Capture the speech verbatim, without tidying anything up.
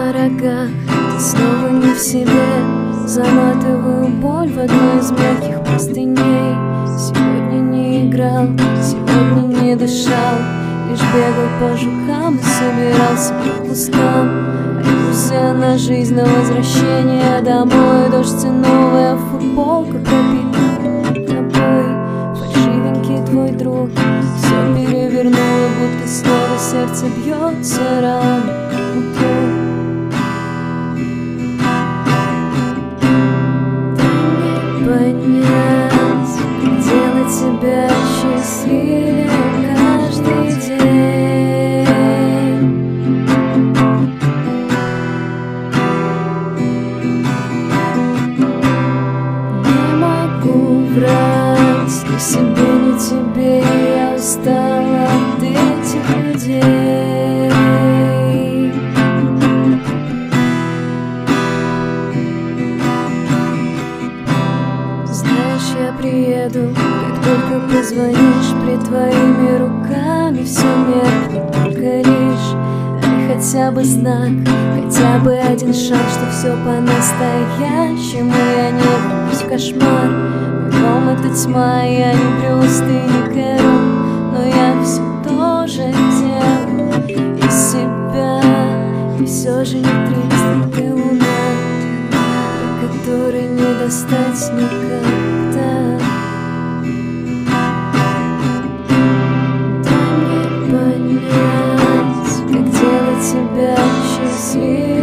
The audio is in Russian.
на рогах, ты снова не в себе. Заматываю боль в одну из мягких простыней. Сегодня не играл, сегодня не дышал, лишь бегал по жукам и собирался по кускам. Иллюзия на жизнь, на возвращение домой. Дождь и новая футболка пропитана тобой. Фальшивенький твой друг все перевернуло, будто снова сердце бьется рано утром. Дай мне понять, как делать тебя счастливее каждый день. Не могу врать ни себе, ни тебе, я устала от этих людей. Знаешь, я приеду, как только позвонишь. Пред твоими руками все меркнет, только лишь дай хотя бы знак, хотя бы один шаг, что все по-настоящему. Я не вернусь в кошмар. Мой дом — это тьма, я не Брюс, ты не Кэрол, но я все тоже делаю из себя. И все же не тридцать, ты луна, до которой не достать никогда. Дай мне понять, как делать тебя счастливее.